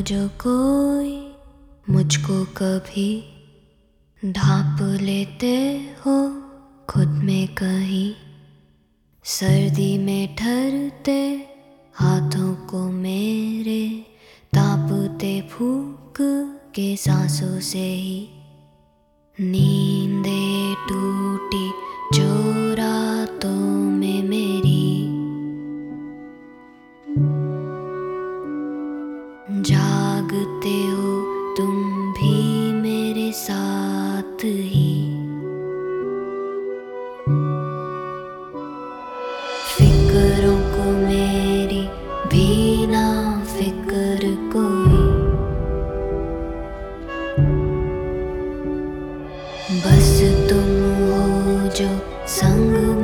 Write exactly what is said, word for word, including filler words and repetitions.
जो कोई मुझको कभी ढांप लेते हो खुद में कहीं, सर्दी में ठहरते हाथों को मेरे तापते फूंक के सांसों से ही। नींदें टूटी जो रातों में मेरी, जागते हो तुम भी मेरे साथ ही। फिक्रों को मेरी भी ना फिक्र कोई, बस तुम हो जो संग